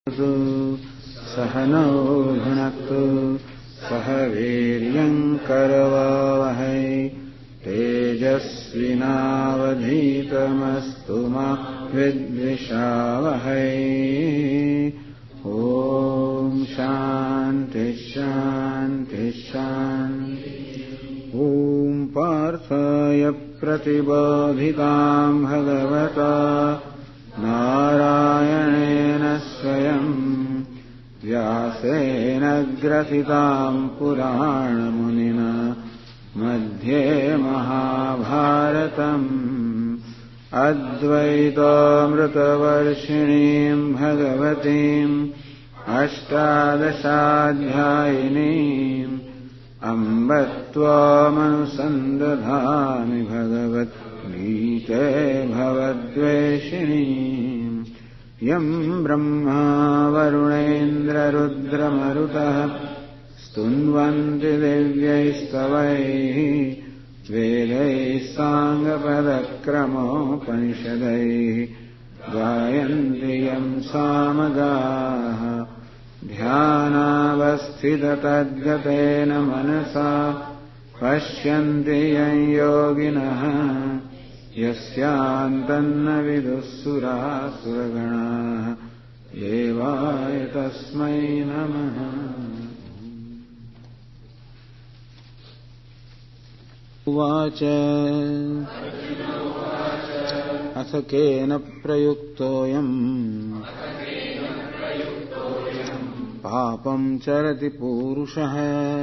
सहनौ भुनक्तु सह वीर्यं करवावहै तेजस्विनावधीतमस्तु मा विद्विषावहै। ॐ शान्ति शान्ति शान्ति। ॐ पार्थाय प्रतिबोधितां भगवता नारायणेन स्वयं व्यासेन ग्रथितां पुराणमुनिना मध्ये महाभारतम् अद्वैतामृतवर्षिणीं भगवतीम् अष्टादशाध्यायिनीम् अम्ब त्वामनुसन्दधामि भगवद्गीते भवद्वेषिणीम्। यं ब्रह्मा वरुणेन्द्ररुद्रमरुतः स्तुन्वन्ति दिव्यैस्तवैः वेदैः साङ्गपदक्रमोपनिषदैः गायन्ति यं सामगाः। ध्यानावस्थिततद्गतेन मनसा पश्यन्ति यं योगिनः यस्यान्तन्न विदुःसुरासुरगणाः देवाय तस्मै नमः। उवाच अथ केन प्रयुक्तोऽयम् पापं चरति पूरुषः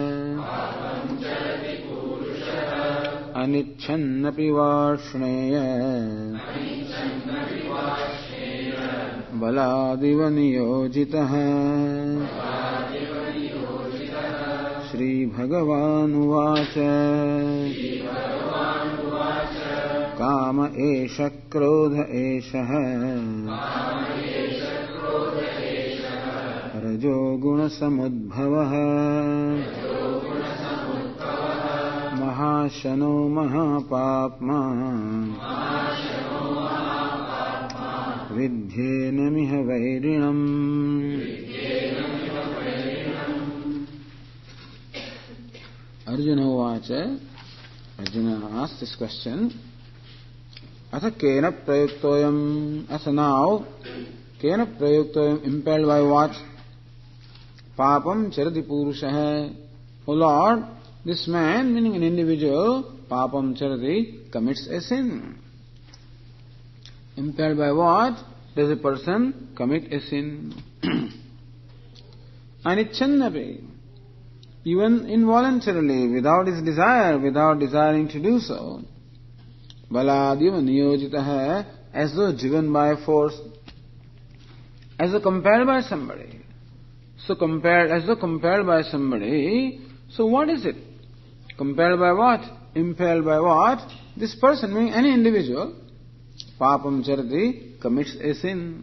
अनिच्छन्नपि वार्ष्णेय बलादिव नियोजितः। श्रीभगवानुवाच काम एष क्रोध एषः रजो गुणसमुद्भवः महाशनो महापाप्मा विद्येनमिह वैरिणम्। Arjuna uvacha, Arjuna asked this question, Atha kena prayuktoyam, Atha now, kena prayuktoyam, impelled by what? Papam charati purushaha. O Lord, this man, meaning an individual, papam charati, commits a sin. Impelled by what does a person commit a sin? Anichannapi. Even involuntarily, without his desire, without desiring to do so. Baladiva niyojitaha, as though driven by force, as though compelled by somebody. As though compelled by somebody, so what is it? Compelled by what? Impelled by what? This person, meaning any individual, papam charati, commits a sin.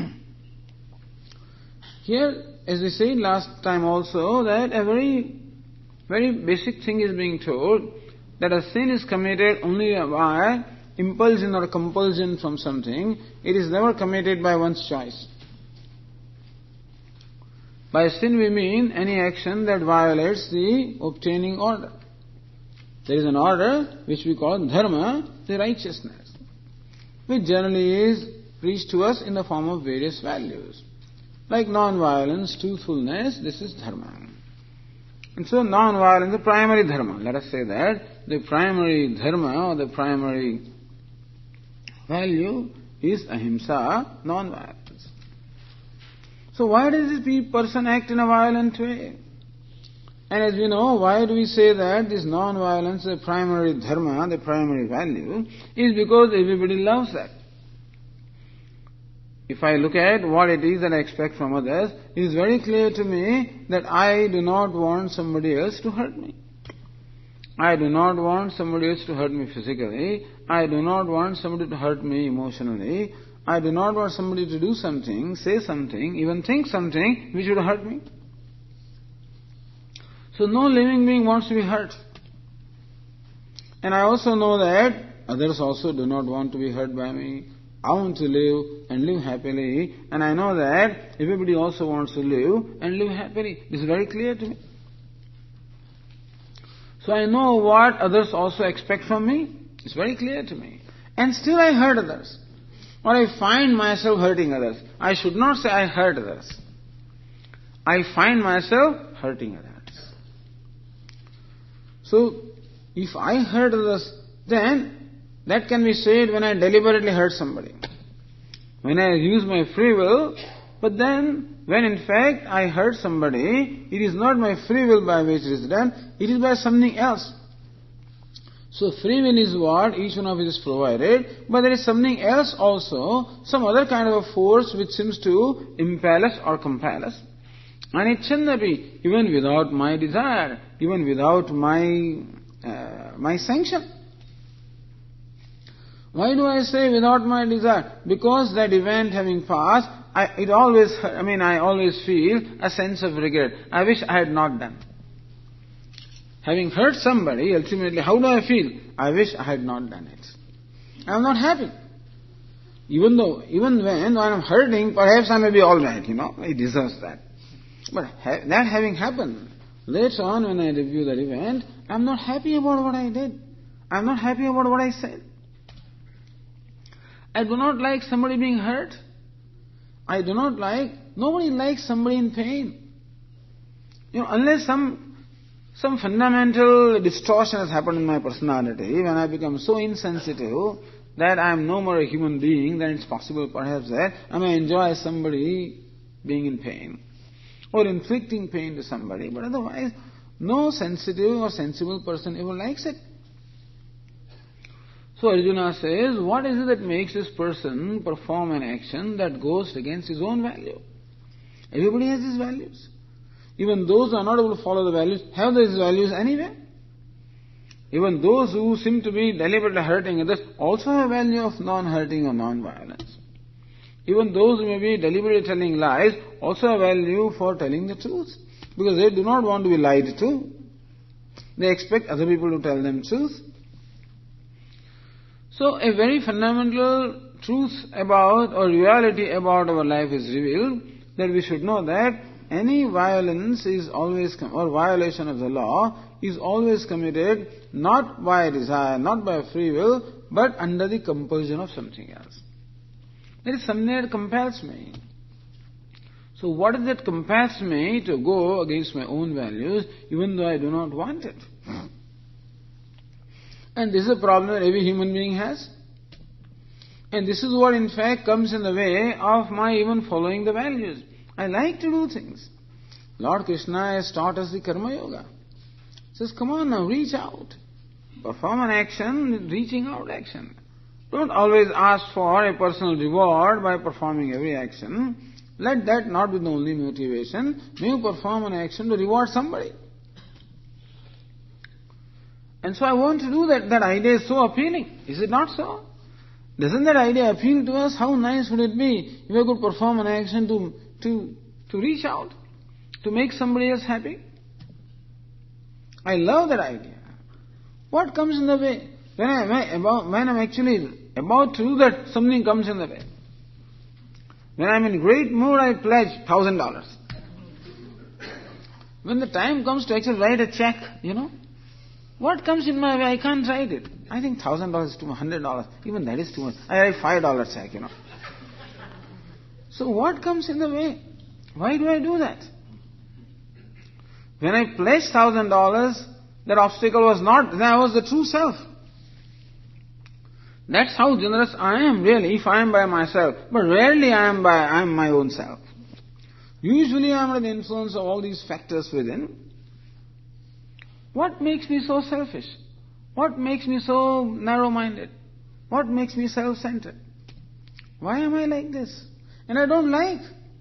Here, as we said last time also, that a very, very basic thing is being told, that a sin is committed only by impulsion or compulsion from something. It is never committed by one's choice. By sin we mean any action that violates the obtaining order. There is an order which we call dharma, the righteousness, which generally is preached to us in the form of various values. Like non-violence, truthfulness, this is dharma. And so non-violence, the primary dharma, let us say that, the primary dharma or the primary value is ahimsa, non-violence. So why does this person act in a violent way? And as we know, why do we say that this non-violence, the primary dharma, the primary value, is because everybody loves that. If I look at what it is that I expect from others, it is very clear to me that I do not want somebody else to hurt me. I do not want somebody else to hurt me physically. I do not want somebody to hurt me emotionally. I do not want somebody to do something, say something, even think something which would hurt me. So no living being wants to be hurt. And I also know that others also do not want to be hurt by me. I want to live and live happily, and I know that everybody also wants to live and live happily. This is very clear to me. So I know what others also expect from me. It's very clear to me. And still I hurt others. Or I find myself hurting others. I should not say I hurt others. I find myself hurting others. So, if I hurt others, then that can be said when I deliberately hurt somebody. When I use my free will, but then when in fact I hurt somebody, it is not my free will by which it is done, it is by something else. So free will is what each one of us is provided, but there is something else also, some other kind of a force which seems to impel us or compel us. And it shall be even without my desire, even without my sanction. Why do I say without my desire? Because that event having passed, I always feel a sense of regret. I wish I had not done. Having hurt somebody, ultimately, how do I feel? I wish I had not done it. I am not happy. Even when I am hurting, perhaps I may be alright, it deserves that. But that having happened, later on when I review that event, I am not happy about what I did. I am not happy about what I said. I do not like somebody being hurt. Nobody likes somebody in pain. Unless some fundamental distortion has happened in my personality, when I become so insensitive that I am no more a human being, then it's possible perhaps that I may enjoy somebody being in pain or inflicting pain to somebody, but otherwise no sensitive or sensible person ever likes it. So Arjuna says, what is it that makes this person perform an action that goes against his own value? Everybody has his values. Even those who are not able to follow the values have these values anyway. Even those who seem to be deliberately hurting others also have a value of non-hurting or non-violence. Even those who may be deliberately telling lies also have value for telling the truth, because they do not want to be lied to. They expect other people to tell them truth. So a very fundamental truth about or reality about our life is revealed, that we should know that any violence is always, or violation of the law is always committed not by desire, not by free will, but under the compulsion of something else. There is something that compels me. So what is that compels me to go against my own values even though I do not want it? And this is a problem that every human being has. And this is what in fact comes in the way of my even following the values. I like to do things. Lord Krishna has taught us the Karma Yoga. He says, come on now, reach out. Perform an action, reaching out action. Don't always ask for a personal reward by performing every action. Let that not be the only motivation. May you perform an action to reward somebody. And so I want to do that. That idea is so appealing. Is it not so? Doesn't that idea appeal to us? How nice would it be if I could perform an action to reach out, to make somebody else happy? I love that idea. What comes in the way? When I'm actually about to do that, something comes in the way. When I'm in great mood, I pledge $1,000. When the time comes to actually write a check, what comes in my way? I can't write it. I think $1,000 is too much, $100, even that is too much. I write $5 check, So what comes in the way? Why do I do that? When I pledged $1,000, that obstacle was not, then I was the true self. That's how generous I am really, if I am by myself. But rarely I am my own self. Usually I am under the influence of all these factors within. What makes me so selfish? What makes me so narrow-minded? What makes me self-centered? Why am I like this? And I don't like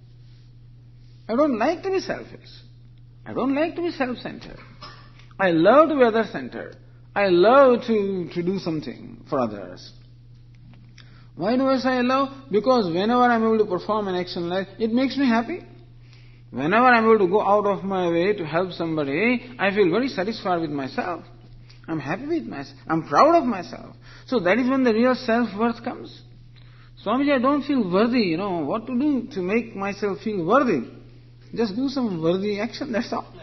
to be selfish. I don't like to be self-centered. I love to be other-centered. I love to do something for others. Why do I say I love? Because whenever I'm able to perform an action like it makes me happy. Whenever I'm able to go out of my way to help somebody, I feel very satisfied with myself. I'm happy with myself. I'm proud of myself. So that is when the real self-worth comes. Swamiji, I don't feel worthy, what to do to make myself feel worthy? Just do some worthy action, that's all.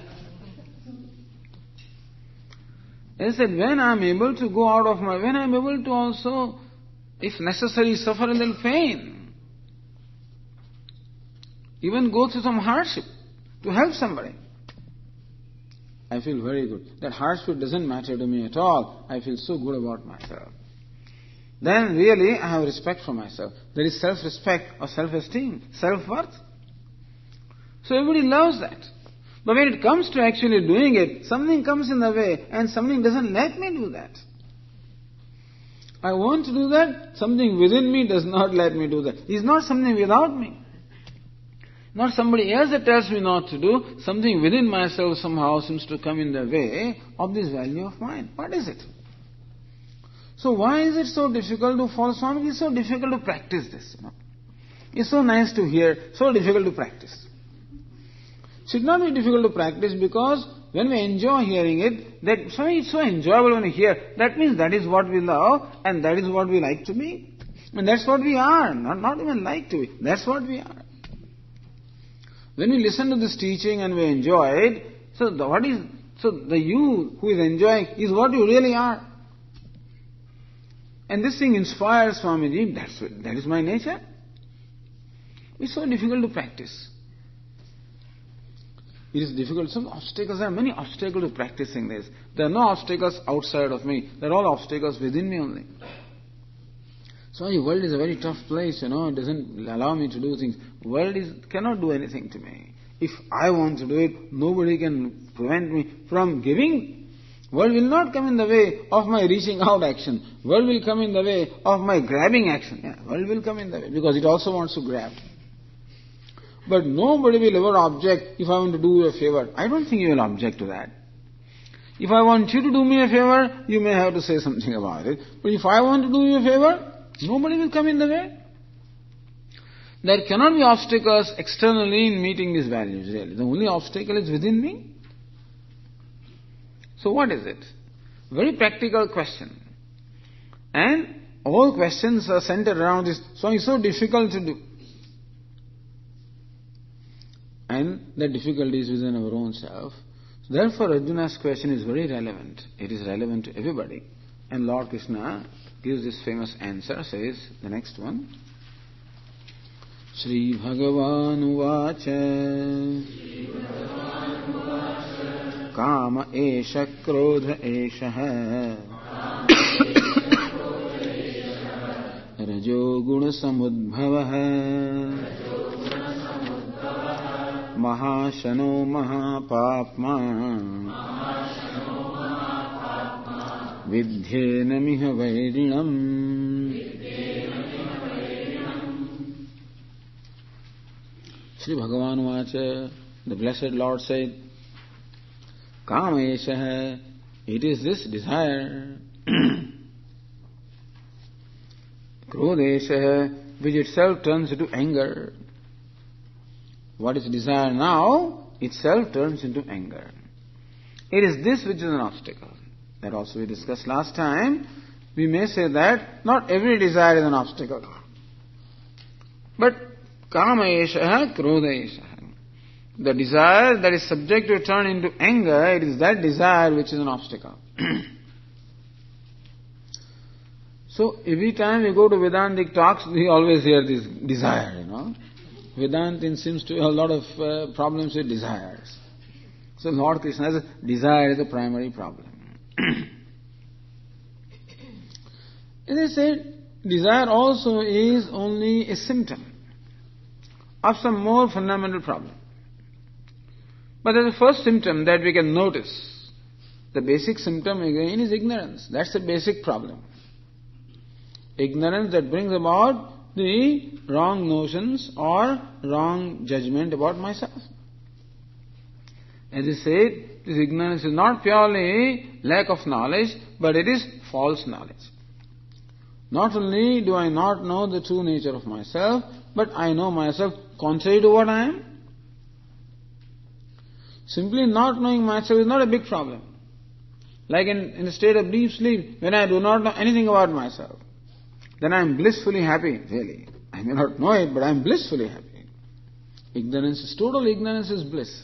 He said, when I am able to go out of when I am able to also, if necessary, suffer a little pain, even go through some hardship to help somebody, I feel very good. That hardship doesn't matter to me at all. I feel so good about myself. Then really I have respect for myself. There is self-respect or self-esteem, self-worth. So everybody loves that. But when it comes to actually doing it, something comes in the way and something doesn't let me do that. I want to do that, something within me does not let me do that. It's not something without me. Not somebody else that tells me not to do, something within myself somehow seems to come in the way of this value of mine. What is it? So why is it so difficult to follow Swami? It's so difficult to practice this. It's so nice to hear, so difficult to practice. It should not be difficult to practice because when we enjoy hearing it, that Swami, it's so enjoyable when we hear. That means that is what we love and that is what we like to be. And that's what we are, not even like to be. That's what we are. When we listen to this teaching and we enjoy it, so the you who is enjoying is what you really are. And this thing inspires Swamiji, that is my nature. It's so difficult to practice. It is difficult. Some obstacles, there are many obstacles to practicing this. There are no obstacles outside of me. There are all obstacles within me only. So the world is a very tough place, it doesn't allow me to do things. World cannot do anything to me. If I want to do it, nobody can prevent me from giving. World will not come in the way of my reaching out action. World will come in the way of my grabbing action. World will come in the way because it also wants to grab. But nobody will ever object if I want to do you a favor. I don't think you will object to that. If I want you to do me a favor, you may have to say something about it. But if I want to do you a favor, nobody will come in the way. There cannot be obstacles externally in meeting these values, really. The only obstacle is within me. So what is it? Very practical question. And all questions are centered around this. So it's so difficult to do. And the difficulty is within our own self. So therefore Arjuna's question is very relevant. It is relevant to everybody. And Lord Krishna gives this famous answer, says the next one. Shri Bhagavan Uvacha Kama Esha Krodha Esha Rajo Guna Samudbhava Mahashano Mahapapma Vidhyena Miha Vairinam. Shri Bhagavan Vacha, the Blessed Lord said, Kamesha, it is this desire. Krodesha, which itself turns into anger. What is desire now, itself turns into anger. It is this which is an obstacle. That also we discussed last time. We may say that not every desire is an obstacle. But Kama esha, Krodha esha. The desire that is subject to turn into anger, it is that desire which is an obstacle. So every time we go to Vedantic talks, we always hear this desire, Vedanta seems to have a lot of problems with desires. So Lord Krishna says, desire is the primary problem. As I said, desire also is only a symptom of some more fundamental problem. But as a first symptom that we can notice, the basic symptom again is ignorance. That's the basic problem. Ignorance that brings about the wrong notions or wrong judgment about myself. As I said, this ignorance is not purely lack of knowledge, but it is false knowledge. Not only do I not know the true nature of myself, but I know myself contrary to what I am. Simply not knowing myself is not a big problem. Like in a state of deep sleep, when I do not know anything about myself. then I am blissfully happy, really. I may not know it, but I am blissfully happy. Total ignorance is bliss.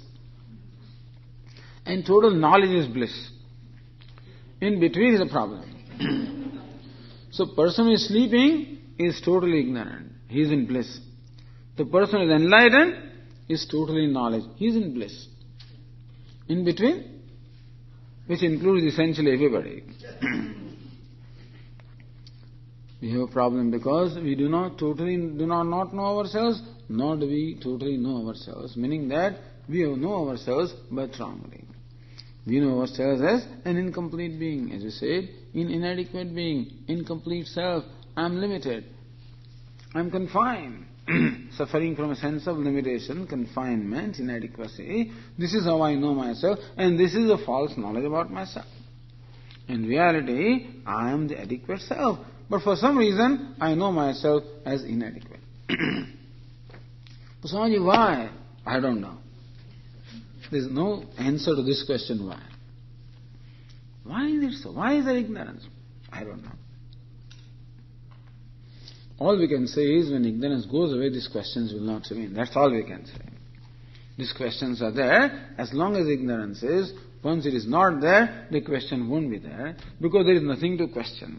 And total knowledge is bliss. In between is a problem. So person who is sleeping is totally ignorant. He is in bliss. The person who is enlightened is totally in knowledge. He is in bliss. In between, which includes essentially everybody. We have a problem because we do not know ourselves, nor do we totally know ourselves, meaning that we know ourselves but wrongly. We know ourselves as an incomplete being, as you said, an inadequate being, incomplete self. I am limited. I am confined. Suffering from a sense of limitation, confinement, inadequacy. This is how I know myself, and this is a false knowledge about myself. In reality, I am the adequate self. But for some reason, I know myself as inadequate. Swamiji, why? I don't know. There is no answer to this question, why. Why is it so? Why is there ignorance? I don't know. All we can say is when ignorance goes away, these questions will not remain. That's all we can say. These questions are there as long as ignorance is. Once it is not there, the question won't be there because there is nothing to question.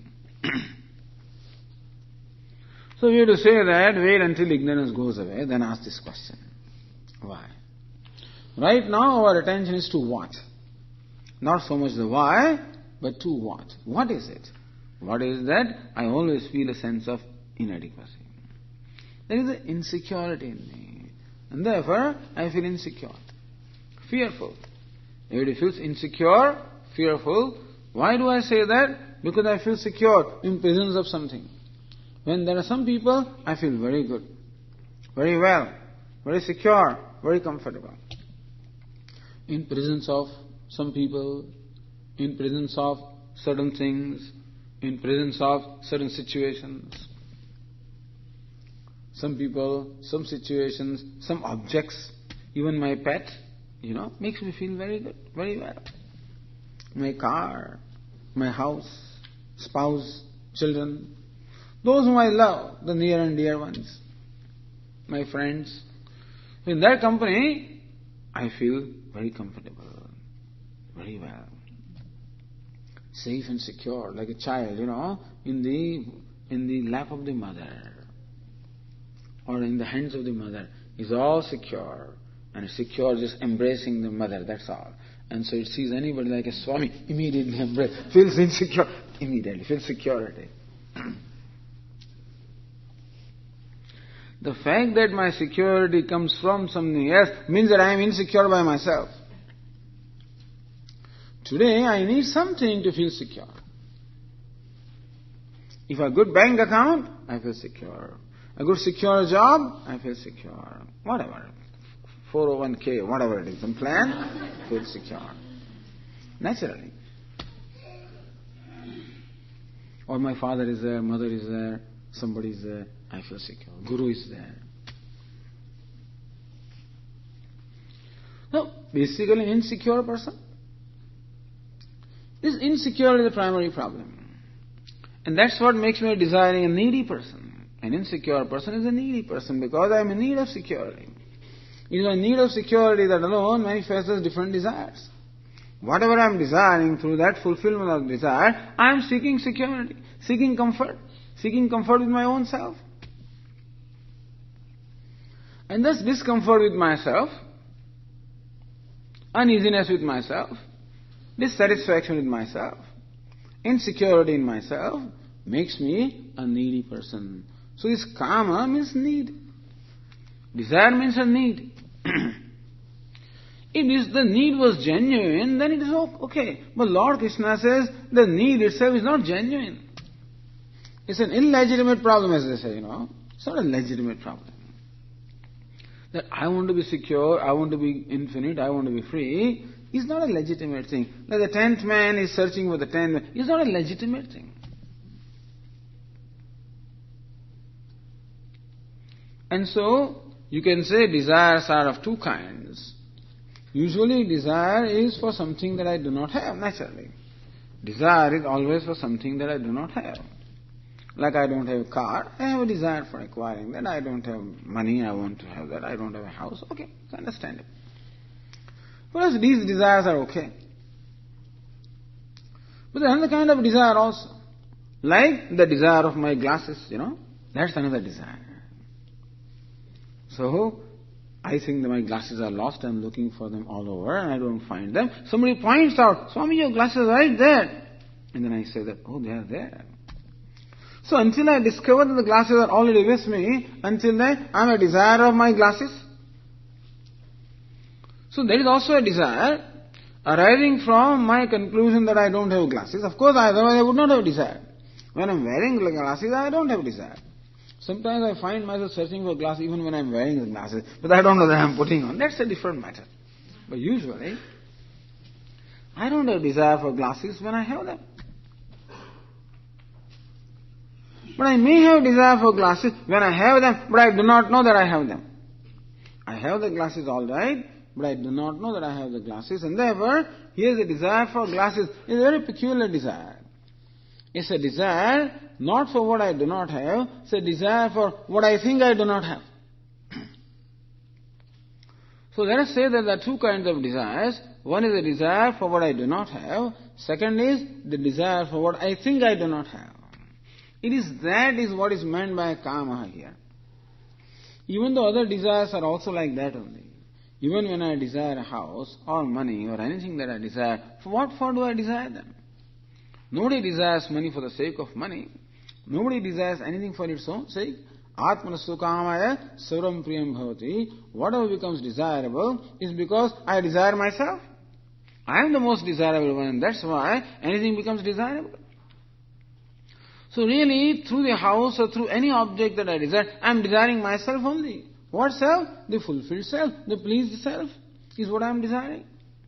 So we have to say that wait until ignorance goes away, then ask this question. Why? Right now our attention is to what? Not so much the why, but to what. What is it? What is that? I always feel a sense of inadequacy. There is an insecurity in me. And therefore I feel insecure, fearful. Everybody feels insecure, fearful. Why do I say that? Because I feel secure in presence of something. When there are some people, I feel very good, very well, very secure, very comfortable. In presence of some people, in presence of certain things, in presence of certain situations. Some people, some situations, some objects, even my pet, makes me feel very good, very well. My car, my house, spouse, children, those whom I love, the near and dear ones, my friends. In their company, I feel very comfortable, very well. Safe and secure, like a child, in the lap of the mother or in the hands of the mother. Is all secure. And it's secure just embracing the mother, that's all. And so it sees anybody like a Swami, immediately embrace, feels insecure, immediately feels security. The fact that my security comes from something else means that I am insecure by myself. Today I need something to feel secure. If a good bank account, I feel secure. A good secure job, I feel secure. Whatever. 401k, whatever it is, some plan, feel secure. Naturally. Or my father is there, mother is there, somebody is there, I feel secure. Guru is there. So, basically an insecure person. This insecurity is the primary problem. And that's what makes me a desiring and needy person. An insecure person is a needy person because I am in need of security. It is my need of security that alone manifests as different desires. Whatever I am desiring, through that fulfillment of desire, I am seeking security, seeking comfort with my own self. And thus discomfort with myself, uneasiness with myself, dissatisfaction with myself, insecurity in myself makes me a needy person. So this kama means need. Desire means a need. If the need was genuine, then it is okay. But Lord Krishna says the need itself is not genuine. It's an illegitimate problem, as they say, It's not a legitimate problem. That I want to be secure, I want to be infinite, I want to be free, is not a legitimate thing. Like the 10th man is searching for the 10th man, is not a legitimate thing. And so, you can say desires are of two kinds. Usually desire is for something that I do not have, naturally. Desire is always for something that I do not have. Like I don't have a car, I have a desire for acquiring that. I don't have money, I want to have that. I don't have a house. Okay, it's understandable. Whereas these desires are okay. But there's another kind of desire also. Like the desire of my glasses, that's another desire. So, I think that my glasses are lost, I'm looking for them all over and I don't find them. Somebody points out, Swami, your glasses are right there. And then I say that, oh, they are there. So until I discover that the glasses are already with me, until then I am a desire of my glasses. So there is also a desire arising from my conclusion that I don't have glasses. Of course, otherwise I would not have desire. When I am wearing glasses, I don't have desire. Sometimes I find myself searching for glasses even when I am wearing the glasses, but I don't know that I am putting on. That's a different matter. But usually, I don't have desire for glasses when I have them. But I may have desire for glasses when I have them, but I do not know that I have them. I have the glasses all right, but I do not know that I have the glasses. And therefore, here the desire for glasses is a very peculiar desire. It's a desire not for what I do not have, it's a desire for what I think I do not have. So let us say that there are two kinds of desires. One is a desire for what I do not have. Second is the desire for what I think I do not have. That is what is meant by kama here. Even though other desires are also like that only. Even when I desire a house or money or anything that I desire, for what for do I desire them? Nobody desires money for the sake of money. Nobody desires anything for its own sake. Atmanasu kamaya savam priyam bhavati. Whatever becomes desirable is because I desire myself. I am the most desirable one, and that's why anything becomes desirable. So really, through the house or through any object that I desire, I am desiring myself only. What self? The fulfilled self, the pleased self is what I am desiring.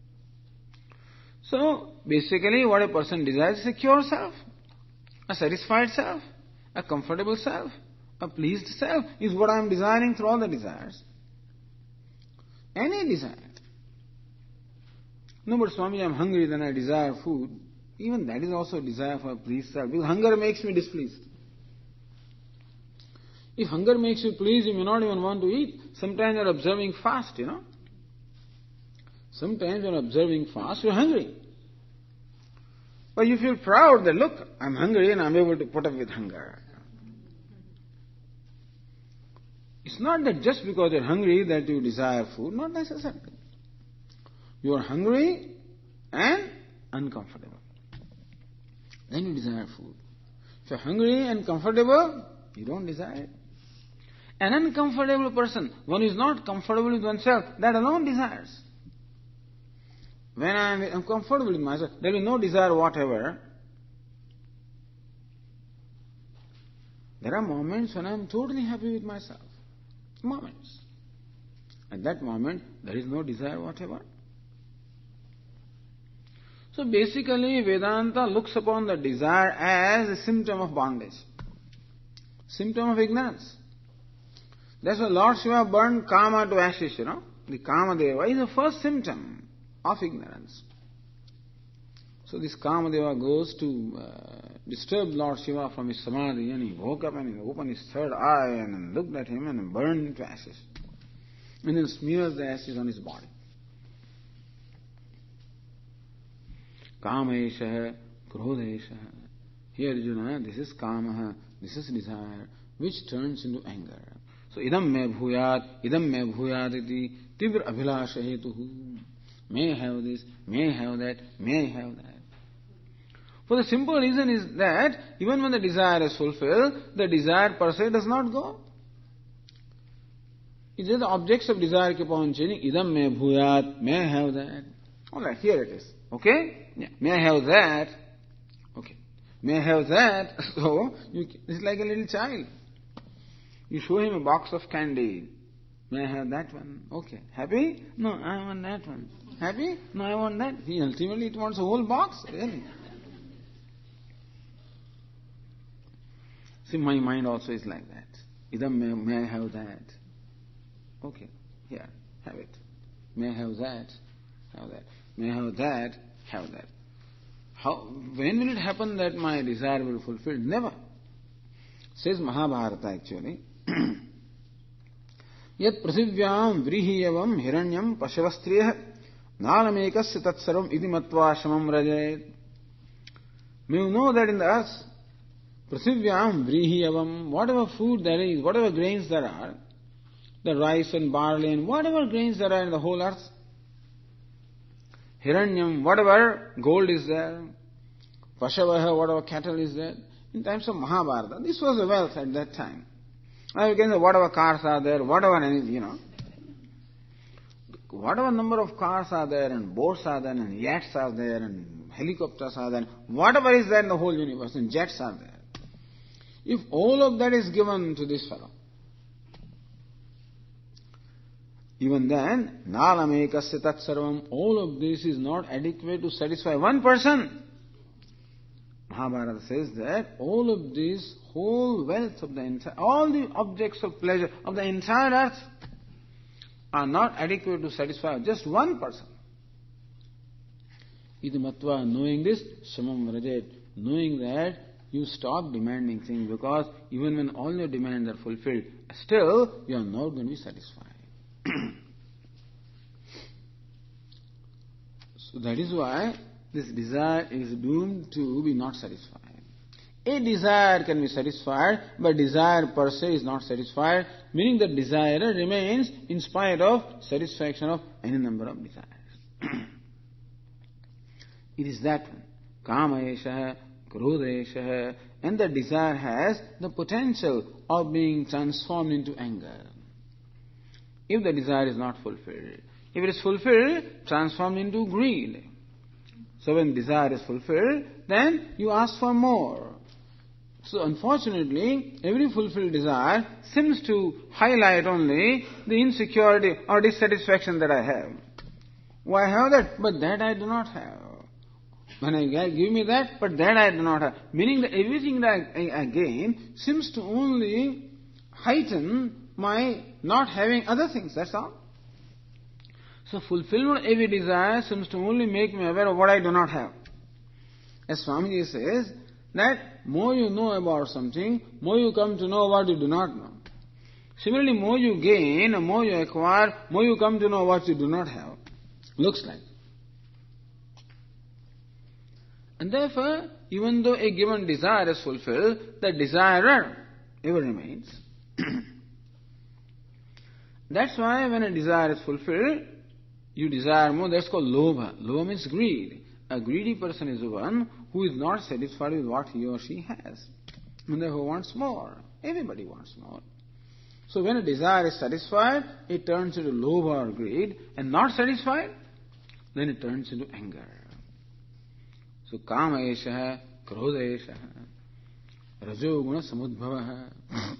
So, basically what a person desires is a pure self, a satisfied self, a comfortable self, a pleased self is what I am desiring through all the desires. Any desire. No, but Swami, I am hungry, then I desire food. Even that is also a desire for a pleased self, because hunger makes me displeased. If hunger makes you pleased, you may not even want to eat. Sometimes you are observing fast, Sometimes you are observing fast, you are hungry. But you feel proud that, look, I am hungry and I am able to put up with hunger. It's not that just because you are hungry that you desire food, not necessarily. You are hungry and uncomfortable. Then you desire food. If you are hungry and comfortable, you don't desire it. An uncomfortable person, one who is not comfortable with oneself, that alone desires. When I am comfortable with myself, there will be no desire whatever. There are moments when I am totally happy with myself. Moments. At that moment, there is no desire whatever. So basically, Vedanta looks upon the desire as a symptom of bondage, symptom of ignorance. That's why Lord Shiva burned Kama to ashes, The Kamadeva is the first symptom of ignorance. So this Kamadeva goes to disturb Lord Shiva from his samadhi, and he woke up and he opened his third eye and looked at him and burned him to ashes. And then smears the ashes on his body. Kamesha, Krodesha. Here Arjuna, this is Kamaha, this is desire, which turns into anger. So idam me bhuyat iti tibra abhilasha hetuhu. May I have this, may I have that, may I have that. For the simple reason is that even when the desire is fulfilled, the desire per se does not go. It is the objects of desire keep on changing. Idam me bhuyat, may I have that. Alright, here it is. Okay? Yeah. May I have that? Okay. May I have that? So, it's like a little child. You show him a box of candy. May I have that one? Okay. Happy? No, I want that one. Happy? No, I want that. He ultimately wants a whole box. Really. See, my mind also is like that. Either may I have that? Okay. Here. Have it. May I have that? Have that. May I have that? Have that. When will it happen that my desire will be fulfilled? Never. says Mahabharata actually. Yat prasivyam vrihiyavam hiranyam pashavastriyah nalamekasya tatsarvam iti matva shamam rajet. May you know that in the earth, prasivyam vrihiyavam, whatever food there is, whatever grains there are, the rice and barley and whatever grains there are in the whole earth, hiranyam, whatever gold is there, pashavaha, whatever cattle is there, in times of Mahabharata, this was the wealth at that time. Now you can say whatever cars are there, whatever, whatever number of cars are there and boats are there and yachts are there and helicopters are there, whatever is there in the whole universe and jets are there. If all of that is given to this fellow, even then, nalamekasya tatsarvam, all of this is not adequate to satisfy one person. Mahabharata says that all of this whole wealth of the entire, all the objects of pleasure of the entire earth are not adequate to satisfy just one person. Iti matva, knowing this, shamam rajet, knowing that you stop demanding things, because even when all your demands are fulfilled, still you are not going to be satisfied. So that is why this desire is doomed to be not satisfied. A desire can be satisfied, but desire per se is not satisfied, meaning the desire remains in spite of satisfaction of any number of desires. It is that one, kama-esha, krodha-esha, and the desire has the potential of being transformed into anger. If the desire is not fulfilled, if it is fulfilled, transformed into greed. So when desire is fulfilled, then you ask for more. So unfortunately, every fulfilled desire seems to highlight only the insecurity or dissatisfaction that I have. Why I have that? But that I do not have. When I give me that, but that I do not have. Meaning that everything that I gain seems to only heighten my not having other things, that's all. So fulfillment of every desire seems to only make me aware of what I do not have. As Swamiji says, that more you know about something, more you come to know what you do not know. Similarly, more you gain, more you acquire, more you come to know what you do not have. Looks like. And therefore, even though a given desire is fulfilled, the desirer ever remains. That's why when a desire is fulfilled, you desire more. That's called lobha. Lobha means greed. A greedy person is the one who is not satisfied with what he or she has, and therefore wants more. Everybody wants more. So when a desire is satisfied, it turns into lobha or greed, and not satisfied, then it turns into anger. So kama esha, krodha esha, rajoguna samudbhava.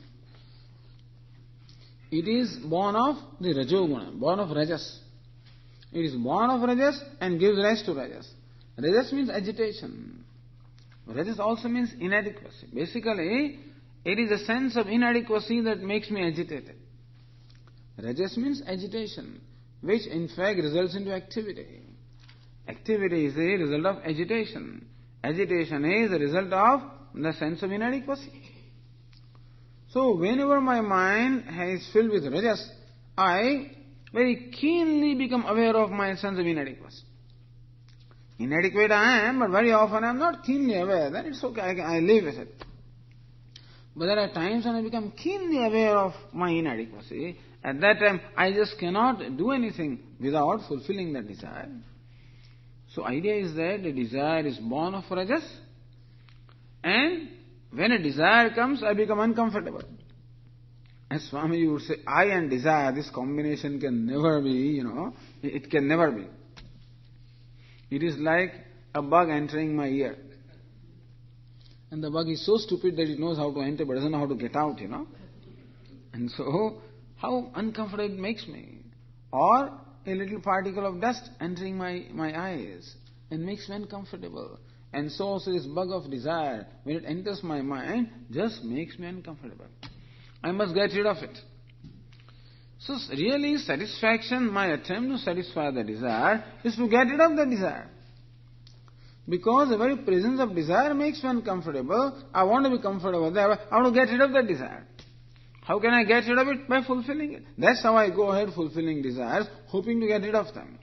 It is born of the rajoguna, born of rajas. It is born of rajas and gives rise to rajas. Rajas means agitation. Rajas also means inadequacy. Basically, it is a sense of inadequacy that makes me agitated. Rajas means agitation, which in fact results into activity. Activity is a result of agitation. Agitation is a result of the sense of inadequacy. So whenever my mind is filled with rajas, I very keenly become aware of my sense of inadequacy. Inadequate I am, but very often I am not keenly aware. Then it's okay, I live with it. But there are times when I become keenly aware of my inadequacy. At that time, I just cannot do anything without fulfilling that desire. So idea is that the desire is born of rajas, and when a desire comes, I become uncomfortable. As Swamiji would say, I and desire, this combination can never be, it can never be. It is like a bug entering my ear. And the bug is so stupid that it knows how to enter but doesn't know how to get out, And so, how uncomfortable it makes me. Or a little particle of dust entering my eyes and makes me uncomfortable. And so also this bug of desire, when it enters my mind, just makes me uncomfortable. I must get rid of it. So really satisfaction, my attempt to satisfy the desire is to get rid of the desire. Because the very presence of desire makes me uncomfortable. I want to be comfortable there. I want to get rid of that desire. How can I get rid of it? By fulfilling it. That's how I go ahead fulfilling desires, hoping to get rid of them.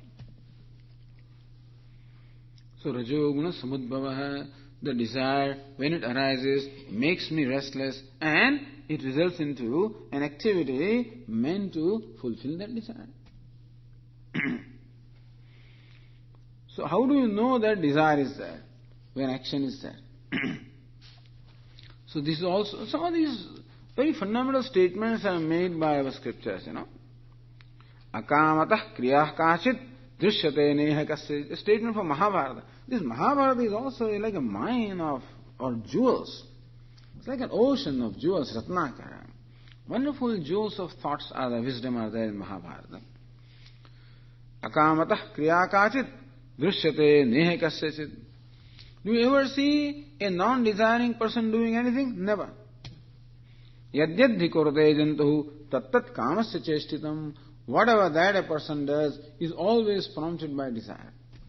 So Rajoguna Samudbhava, the desire, when it arises, makes me restless, and it results into an activity meant to fulfill that desire. So how do you know that desire is there when action is there? So this is also, some of these very fundamental statements are made by our scriptures, Akamatah kriyah kachit drishyate neha kasya. A statement from Mahabharata. This Mahabharata is also like a mine of or jewels. It's like an ocean of jewels, Ratnakara. Wonderful jewels of thoughts are the wisdom are there in Mahabharata. Akamatah kriya kachit drishyate neha kasyachit. Do you ever see a non-desiring person doing anything? Never. Yadyadhi kurte jantuhu tattat kamasya cheshtitam. Whatever that a person does is always prompted by desire.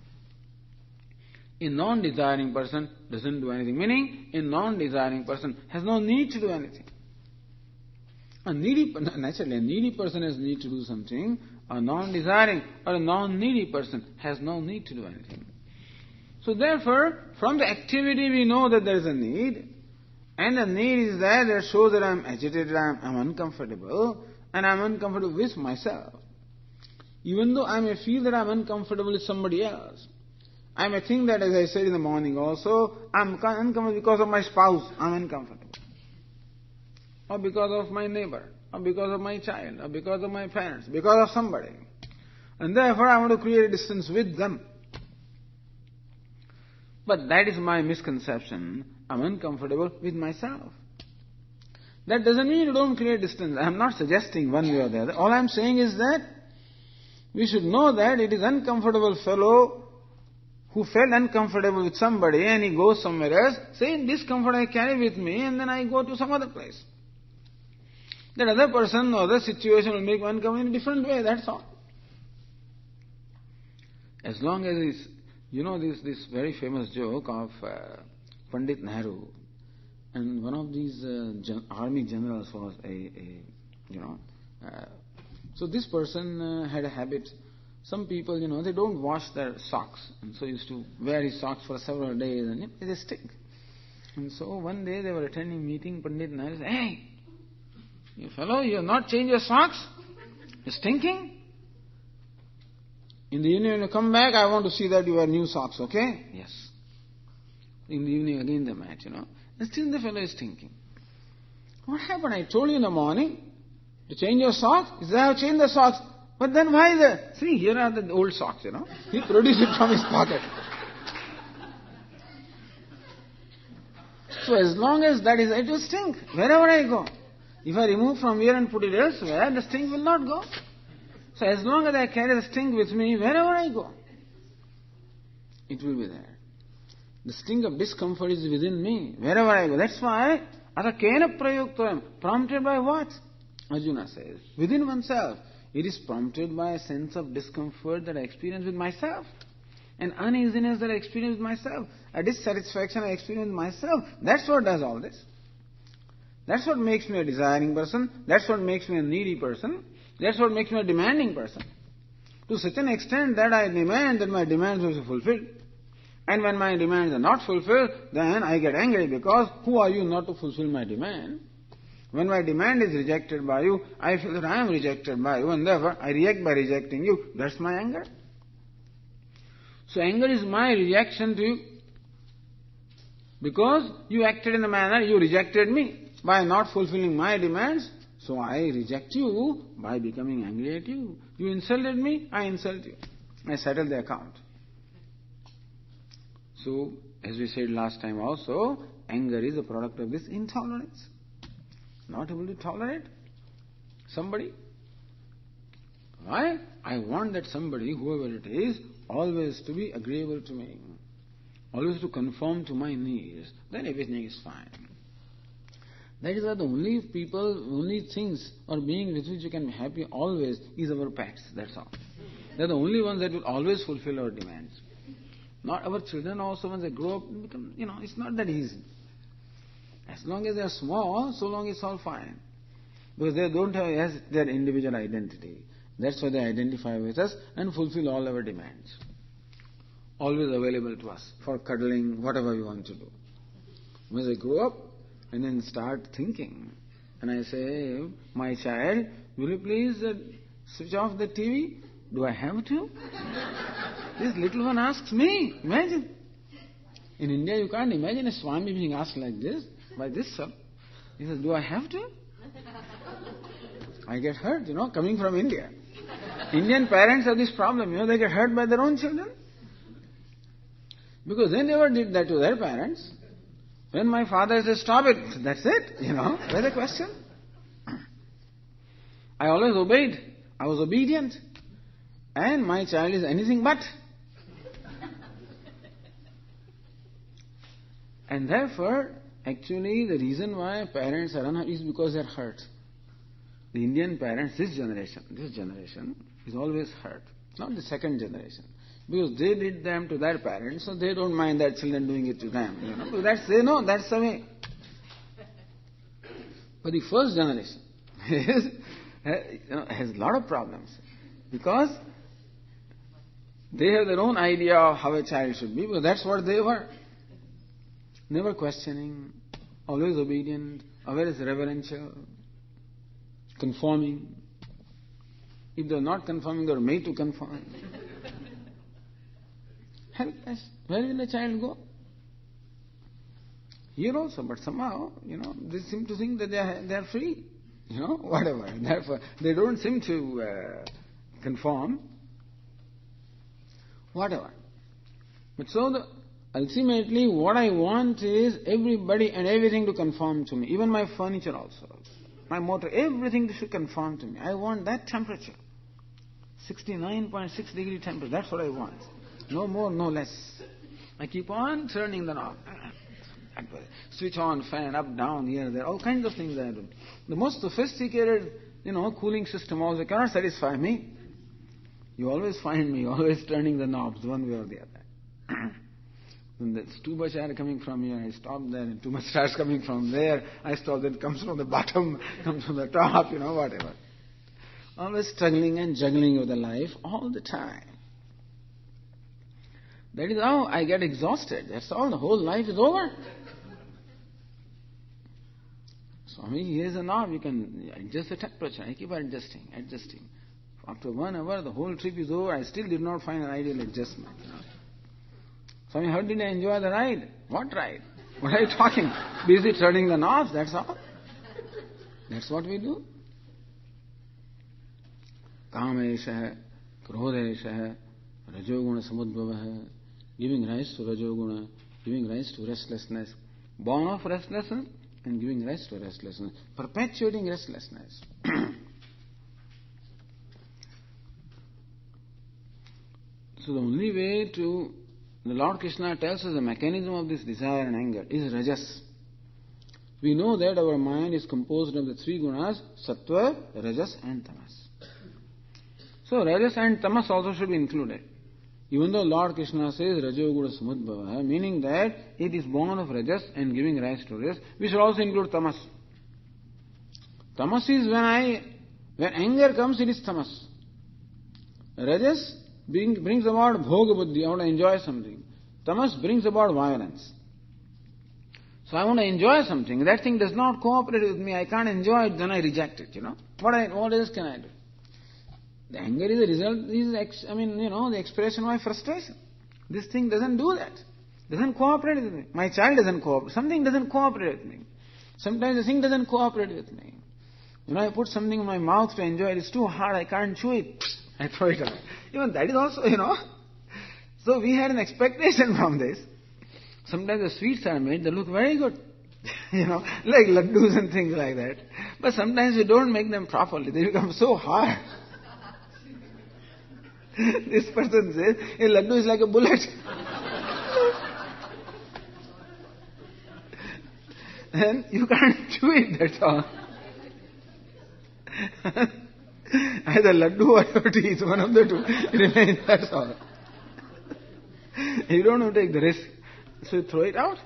A non-desiring person doesn't do anything. Meaning, a non-desiring person has no need to do anything. Naturally, a needy person has need to do something. A non-desiring or a non-needy person has no need to do anything. So therefore, from the activity we know that there is a need, and the need is there that shows that I am agitated, I am uncomfortable, and I am uncomfortable with myself. Even though I may feel that I am uncomfortable with somebody else, I may think that, as I said in the morning also, I am uncomfortable because of my spouse, I am uncomfortable. Or because of my neighbor, or because of my child, or because of my parents, because of somebody. And therefore I want to create a distance with them. But that is my misconception. I am uncomfortable with myself. That doesn't mean you don't create distance. I am not suggesting one way or the other. All I am saying is that we should know that it is uncomfortable fellow who felt uncomfortable with somebody and he goes somewhere else, saying discomfort I carry with me and then I go to some other place. That other person or other situation will make one come in a different way, that's all. As long as it's, this very famous joke of Pandit Nehru, and one of these army generals was so this person had a habit. Some people, they don't wash their socks, and so used to wear his socks for several days, and they stink. And so one day they were attending meeting, Pandit Nehru said, "Hey, you fellow, you have not changed your socks? You're stinking? In the evening when you come back, I want to see that you wear new socks, okay?" Yes. In the evening again they met, and still the fellow is stinking. What happened? I told you in the morning to change your socks. He said, I have changed the socks. But then why is that? See, here are the old socks, He produced it from his pocket. So as long as that is, it will stink wherever I go. If I remove from here and put it elsewhere, the stink will not go. So as long as I carry the stink with me, wherever I go, it will be there. The sting of discomfort is within me, wherever I go. That's why, atakena prayuktam, prompted by what? Arjuna says, within oneself. It is prompted by a sense of discomfort that I experience with myself, an uneasiness that I experience with myself, a dissatisfaction I experience with myself. That's what does all this. That's what makes me a desiring person. That's what makes me a needy person. That's what makes me a demanding person. To such an extent that I demand that my demands will be fulfilled. And when my demands are not fulfilled, then I get angry because who are you not to fulfill my demand? When my demand is rejected by you, I feel that I am rejected by you and therefore I react by rejecting you. That's my anger. So anger is my reaction to you. Because you acted in a manner, you rejected me by not fulfilling my demands. So I reject you by becoming angry at you. You insulted me, I insult you. I settle the account. So, as we said last time also, anger is a product of this intolerance. Not able to tolerate somebody. Why? I want that somebody, whoever it is, always to be agreeable to me. Always to conform to my needs. Then everything is fine. That is why the only people, only things or beings with which you can be happy always is our pets. That's all. They are the only ones that will always fulfill our demands. Not our children also, when they grow up, become, it's not that easy. As long as they are small, so long it's all fine. Because they don't have their individual identity. That's why they identify with us and fulfill all our demands. Always available to us for cuddling, whatever we want to do. When they grow up and then start thinking, and I say, my child, will you please switch off the TV? Do I have to? This little one asks me. Imagine. In India, you can't imagine a Swami being asked like this, by this son. He says, do I have to? I get hurt, coming from India. Indian parents have this problem, they get hurt by their own children. Because they never did that to their parents. When my father says, stop it, that's it, where's the question? I always obeyed. I was obedient. And my child is anything but. And therefore, actually, the reason why parents are unhappy is because they are hurt. The Indian parents, this generation is always hurt. Not the second generation. Because they did them to their parents, so they don't mind their children doing it to them. That's the way. But the first generation has a lot of problems. Because they have their own idea of how a child should be, because that's what they were. Never questioning, always obedient, always reverential, conforming. If they're not conforming, they're made to conform. Helpless. Where will the child go? Here also, but somehow, they seem to think that they are free. Whatever. Therefore, they don't seem to conform. Whatever. But so ultimately, what I want is everybody and everything to conform to me. Even my furniture also. My motor, everything should conform to me. I want that temperature. 69.6 degree temperature. That's what I want. No more, no less. I keep on turning the knob. Switch on, fan, up, down, here, there. All kinds of things I do. The most sophisticated, cooling system also cannot satisfy me. You always find me always turning the knobs one way or the other. When there's too much air coming from here, I stop there, and too much starts coming from there, I stop there, it comes from the bottom, comes from the top, whatever. Always struggling and juggling with the life all the time. That is how I get exhausted. That's all. The whole life is over. Swami, here's a knob. You can adjust the temperature. I keep adjusting. After 1 hour, the whole trip is over. I still did not find an ideal adjustment. Swami, how did I enjoy the ride? What ride? What are you talking? Busy turning the knobs, that's all. That's what we do. Kamesha, Krodesha, Rajoguna Samudbhava, giving rise to Rajoguna, giving rise to restlessness, born of restlessness and giving rise to restlessness, perpetuating restlessness. So the only way to, the Lord Krishna tells us the mechanism of this desire and anger is rajas. We know that our mind is composed of the 3 gunas, sattva, rajas and tamas. So rajas and tamas also should be included. Even though Lord Krishna says Rajoguna Samudbhava, meaning that it is born of rajas and giving rise to rajas, we should also include tamas. Tamas is when anger comes, it is tamas. Rajas brings about bhoga buddhi, I want to enjoy something. Tamas brings about violence. So I want to enjoy something. That thing does not cooperate with me. I can't enjoy it, then I reject it, What else can I do? The anger is a result, the expression of my frustration. This thing doesn't do that. Doesn't cooperate with me. My child doesn't cooperate. Something doesn't cooperate with me. Sometimes the thing doesn't cooperate with me. I put something in my mouth to enjoy it. It's too hard. I can't chew it. I throw it away. Even that is also, So we had an expectation from this. Sometimes the sweets are made, they look very good. Like laddus and things like that. But sometimes we don't make them properly. They become so hard. This person says, a laddu is like a bullet. And you can't chew it, that's all. Either laddu or roti is one of the two. It remains, that's all. You don't want to take the risk, so you throw it out.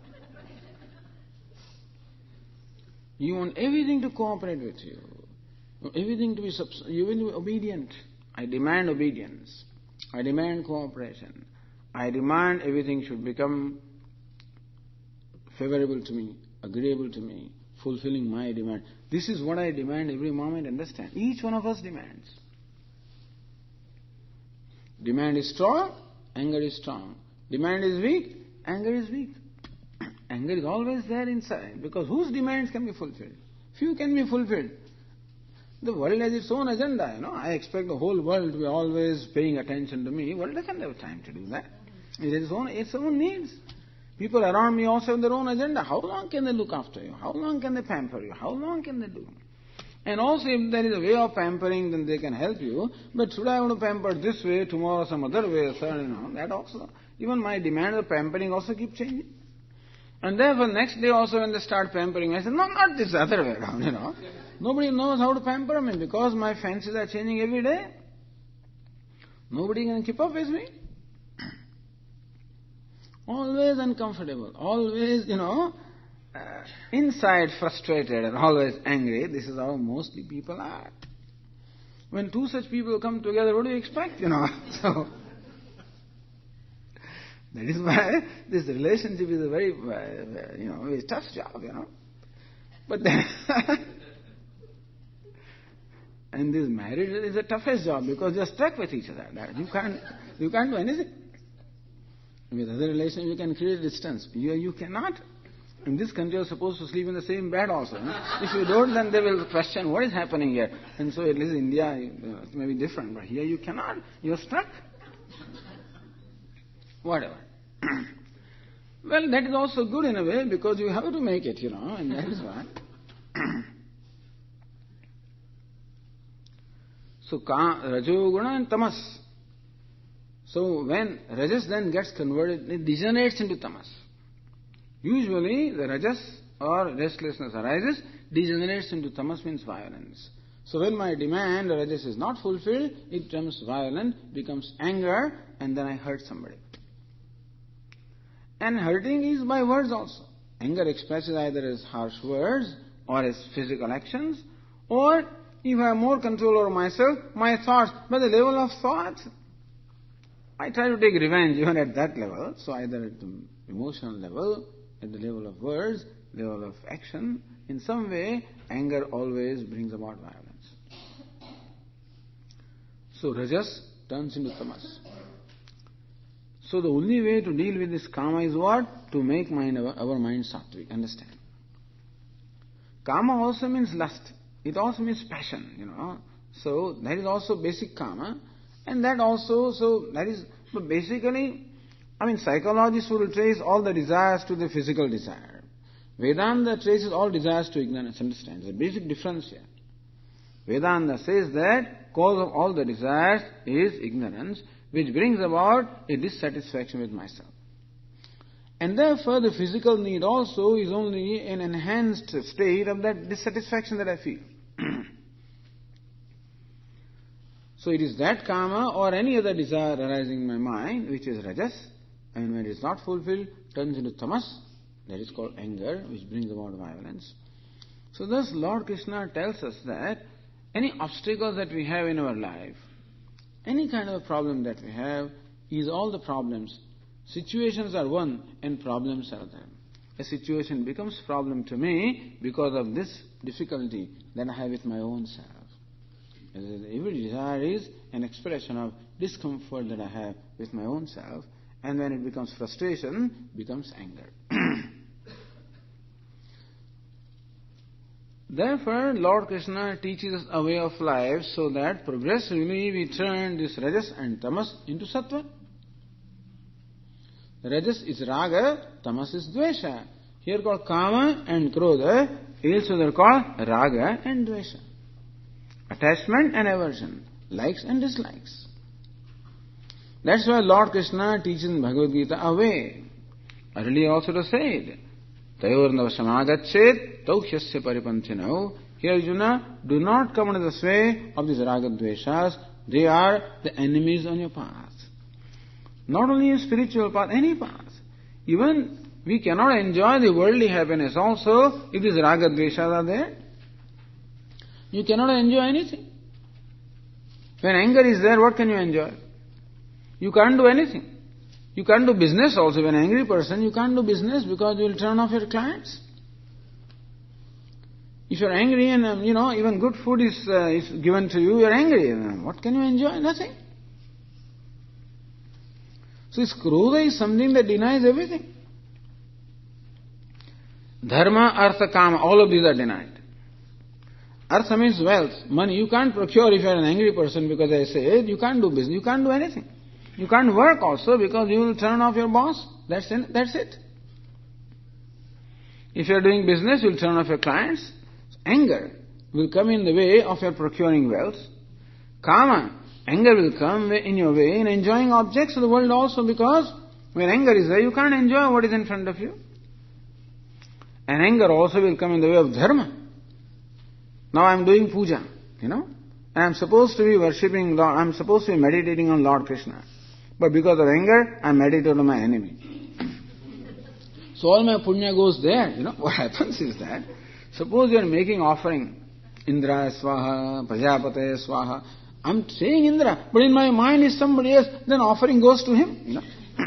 You want everything to cooperate with you. Everything to be you will be obedient. I demand obedience. I demand cooperation. I demand everything should become favorable to me, agreeable to me, fulfilling my demand. This is what I demand every moment, understand. Each one of us demands. Demand is strong, anger is strong. Demand is weak, anger is weak. Anger is always there inside, because whose demands can be fulfilled? Few can be fulfilled. The world has its own agenda, I expect the whole world to be always paying attention to me. World doesn't have time to do that. It has its own needs. People around me also have their own agenda. How long can they look after you? How long can they pamper you? How long can they do? And also if there is a way of pampering, then they can help you. But should I want to pamper this way, tomorrow some other way, that also. Even my demand of pampering also keep changing. And therefore next day also when they start pampering, I say, no, not this other way around, Nobody knows how to pamper me because my fancies are changing every day. Nobody can keep up with me. Always uncomfortable, always, inside frustrated and always angry. This is how mostly people are. When two such people come together, what do you expect, So, that is why this relationship is a very, very tough job, But then, and this marriage is the toughest job because you're stuck with each other. You can't do anything. With other relations, you can create distance. You cannot. In this country, you're supposed to sleep in the same bed also. If you don't, then they will question what is happening here. And so at least India, it may be different. But here you cannot. You're stuck. Whatever. Well, that is also good in a way because you have to make it, and that is why. So, Rajoguna and Tamas. So, when Rajas then gets converted, it degenerates into Tamas. Usually, the Rajas or restlessness arises, degenerates into Tamas, means violence. So, when my demand, the Rajas is not fulfilled, it becomes violent, becomes anger, and then I hurt somebody. And hurting is by words also. Anger expresses either as harsh words or as physical actions, or if I have more control over myself, my thoughts, by the level of thought, I try to take revenge even at that level. So either at the emotional level, at the level of words, level of action, in some way, anger always brings about violence. So Rajas turns into Tamas. So the only way to deal with this Kama is what? To make our mind sattvic. Understand? Kama also means lust. It also means passion, So that is also basic Kama. And that also, but basically, psychologists will trace all the desires to the physical desire. Vedanta traces all desires to ignorance, understand? There's a basic difference here. Vedanta says that cause of all the desires is ignorance, which brings about a dissatisfaction with myself. And therefore, the physical need also is only an enhanced state of that dissatisfaction that I feel. So it is that Kama or any other desire arising in my mind, which is Rajas, and when it is not fulfilled, turns into Tamas, that is called anger, which brings about violence. So thus Lord Krishna tells us that any obstacles that we have in our life, any kind of a problem that we have, is all the problems. Situations are one and problems are there. A situation becomes problem to me because of this difficulty that I have with my own self. Every desire is an expression of discomfort that I have with my own self, and when it becomes frustration, it becomes anger. Therefore, Lord Krishna teaches us a way of life so that progressively we turn this Rajas and Tamas into Sattva. Rajas is Raga, Tamas is Dvesha. Here called Kama and Krodha, also they are called Raga and Dvesha. Attachment and aversion, likes and dislikes. That's why Lord Krishna teaches in Bhagavad Gita a way. Earlier also to say it. Tayornava samagachet tauhyasya paripanthinau. Here Arjuna, do not come under the sway of these raga dveshas. They are the enemies on your path. Not only a spiritual path, any path. Even we cannot enjoy the worldly happiness also if these raga dveshas are there. You cannot enjoy anything. When anger is there, what can you enjoy? You can't do anything. You can't do business also. When an angry person, you can't do business because you will turn off your clients. If you're angry and, even good food is given to you, you're angry. What can you enjoy? Nothing. So this krodha is something that denies everything. Dharma, artha, kama, all of these are denied. Artha means wealth, money. You can't procure if you're an angry person because I say, you can't do business, you can't do anything. You can't work also because you will turn off your boss. That's it. If you're doing business, you'll turn off your clients. Anger will come in the way of your procuring wealth. Kama, anger will come in your way in enjoying objects of the world also, because when anger is there, you can't enjoy what is in front of you. And anger also will come in the way of dharma. Now I'm doing puja, and I'm supposed to be worshipping Lord, I'm supposed to be meditating on Lord Krishna. But because of anger, I meditate on my enemy. So all my punya goes there, What happens is that, suppose you are making offering, Indra Swaha, Prajapate Swaha. I'm saying Indra, but in my mind is somebody else, then offering goes to him,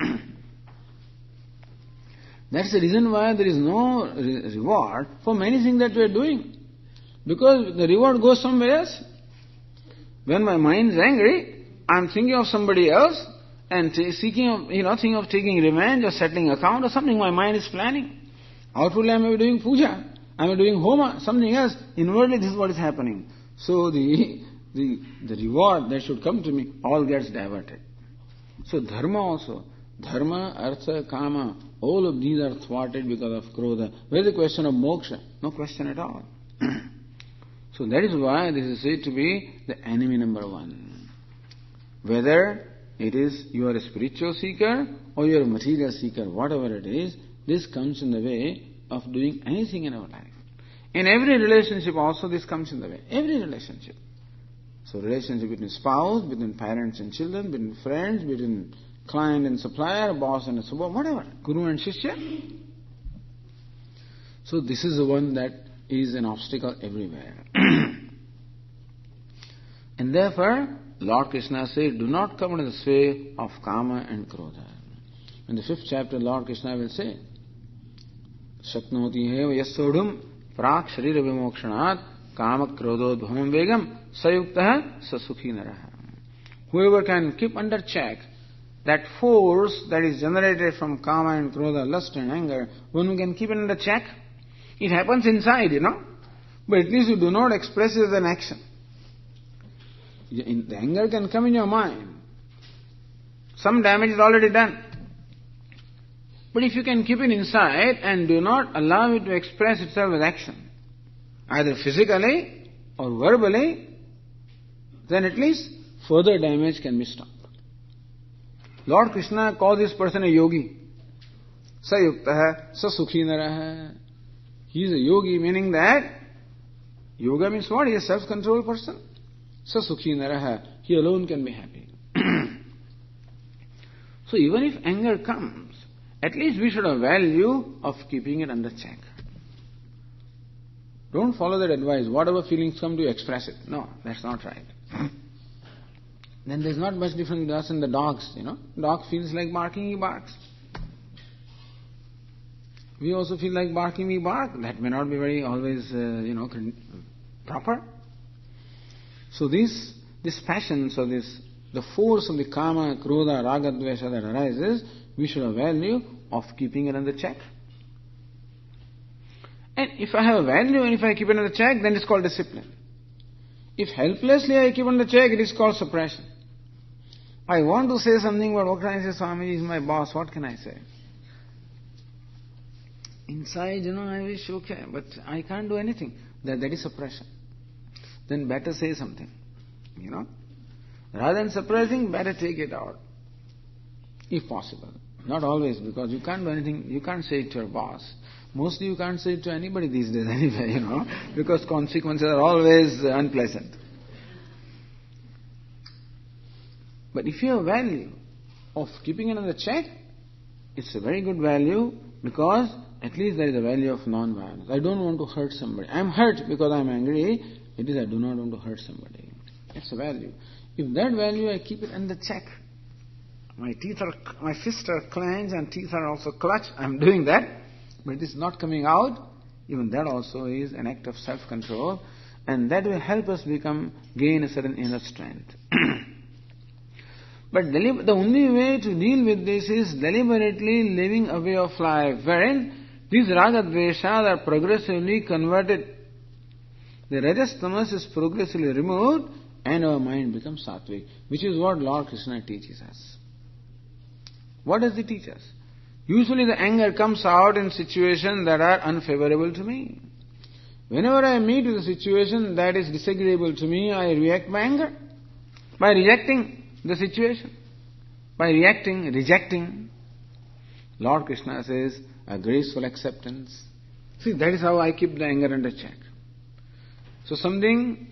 That's the reason why there is no reward for many things that we are doing. Because the reward goes somewhere else. When my mind is angry, I'm thinking of somebody else and thinking of taking revenge or settling account or something my mind is planning. Outwardly I may be doing puja, I may be doing homa, something else. Inwardly this is what is happening. So the reward that should come to me all gets diverted. So dharma also. Dharma, artha, kama, all of these are thwarted because of krodha. Where is the question of moksha? No question at all. So that is why this is said to be the enemy number one. Whether it is you are a spiritual seeker or you are a material seeker, whatever it is, this comes in the way of doing anything in our life. In every relationship also this comes in the way. Every relationship. So relationship between spouse, between parents and children, between friends, between client and supplier, boss and a subordinate, whatever. Guru and Shishya. So this is the one that is an obstacle everywhere. And therefore, Lord Krishna said, do not come into the sway of kama and krodha. In the 5th chapter, Lord Krishna will say, Shaknoti heva yasodhum prak sharira vimokshanat kama krododhvam vegam sayuktaha sasukhi naraha. Whoever can keep under check that force that is generated from kama and krodha, lust and anger, one who can keep it under check, it happens inside, but at least you do not express it as an action. The anger can come in your mind. Some damage is already done. But if you can keep it inside and do not allow it to express itself as action, either physically or verbally, then at least further damage can be stopped. Lord Krishna calls this person a yogi. Sa yuktaha, sa sukhi naraha. He is a yogi, meaning that yoga means what? He is a self-controlled person. Sa sukhi naraha. He alone can be happy. So even if anger comes, at least we should have value of keeping it under check. Don't follow that advice. Whatever feelings come to you, express it. No, that's not right. Then there's not much difference between us and the dogs, Dog feels like barking, he barks. We also feel like barking, we bark. That may not be very always, proper. So this passion, so the force of the kama, krodha, raga, dvesha that arises, we should have value of keeping it under check. And if I have a value and if I keep it under check, then it's called discipline. If helplessly I keep under check, it is called suppression. I want to say something, but what can I say? Swami is my boss, what can I say? Inside, I wish, okay, but I can't do anything. That is suppression. Then better say something, Rather than suppressing, better take it out. If possible. Not always, because you can't do anything, you can't say it to your boss. Mostly you can't say it to anybody these days anyway, because consequences are always unpleasant. But if you have value of keeping it on the check, it's a very good value, because at least there is a value of non-violence. I don't want to hurt somebody. I am hurt because I am angry. It is I do not want to hurt somebody. It's a value. If that value I keep it under check, my fists are clenched and teeth are also clutched. I am doing that, but it is not coming out. Even that also is an act of self-control, and that will help us gain a certain inner strength. But the only way to deal with this is deliberately living a way of life wherein these raga dveshas are progressively converted. The rajas tamas is progressively removed and our mind becomes sattvic, which is what Lord Krishna teaches us. What does he teach us? Usually the anger comes out in situations that are unfavorable to me. Whenever I meet with a situation that is disagreeable to me, I react by anger, by rejecting the situation, by rejecting. Lord Krishna says, a graceful acceptance. See, that is how I keep the anger under check. So something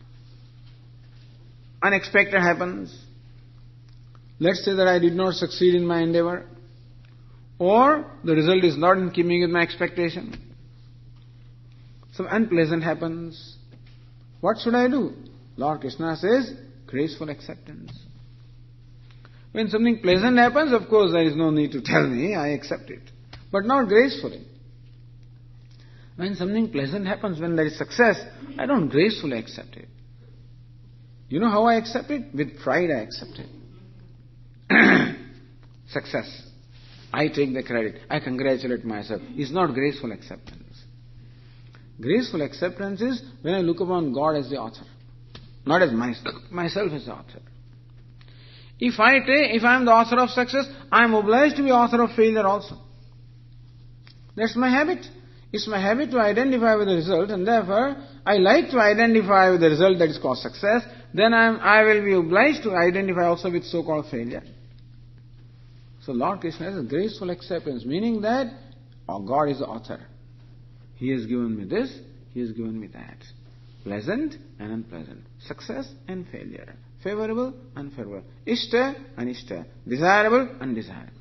unexpected happens. Let's say that I did not succeed in my endeavor, or the result is not in keeping with my expectation. Some unpleasant happens. What should I do? Lord Krishna says, graceful acceptance. When something pleasant happens, of course there is no need to tell me, I accept it. But not gracefully. When something pleasant happens, when there is success, I don't gracefully accept it. You know how I accept it? With pride I accept it. Success. I take the credit. I congratulate myself. It's not graceful acceptance. Graceful acceptance is when I look upon God as the author, not as myself as the author. If I am the author of success, I am obliged to be author of failure also. That's my habit. It's my habit to identify with the result, and therefore I like to identify with the result that is called success. Then I will be obliged to identify also with so-called failure. So Lord Krishna has a graceful acceptance, meaning that God is the author. He has given me this, He has given me that. Pleasant and unpleasant. Success and failure. Favorable, unfavorable. Ishta, anishta. Desirable, undesirable.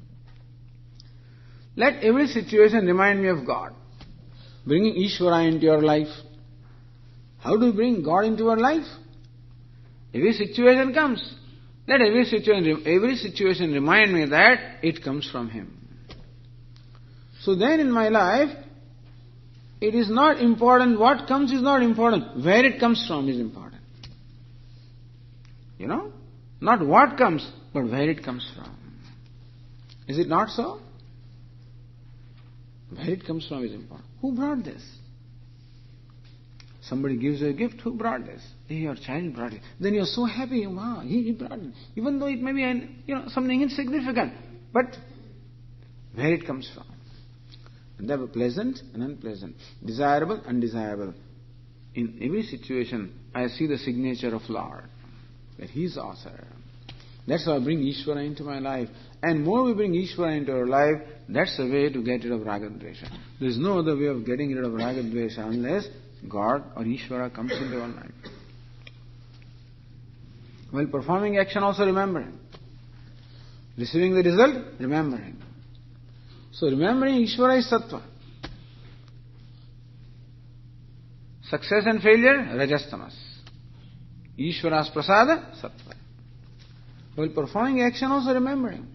Let every situation remind me of God. Bringing Ishvara into your life. How do you bring God into your life? Every situation comes. Let every situation remind me that it comes from Him. So then in my life, it is not important. What comes is not important. Where it comes from is important. You know? Not what comes, but where it comes from. Is it not so? Where it comes from is important. Who brought this? Somebody gives you a gift. Who brought this? Your child brought it. Then you're so happy. Wow, he brought it. Even though it may be something insignificant. But where it comes from. And there were pleasant and unpleasant. Desirable, undesirable. In every situation, I see the signature of Lord. That He is author. That's how I bring Ishvara into my life. And more we bring Ishvara into our life, that's the way to get rid of Raga Dvesha. There is no other way of getting rid of Raga Dvesha unless God or Ishvara comes into our life. While performing action, also remember Him. Receiving the result, remember Him. So remembering Ishvara is Sattva. Success and failure, Rajastamas. Ishvara's Prasada, Sattva. While performing action, also remember Him.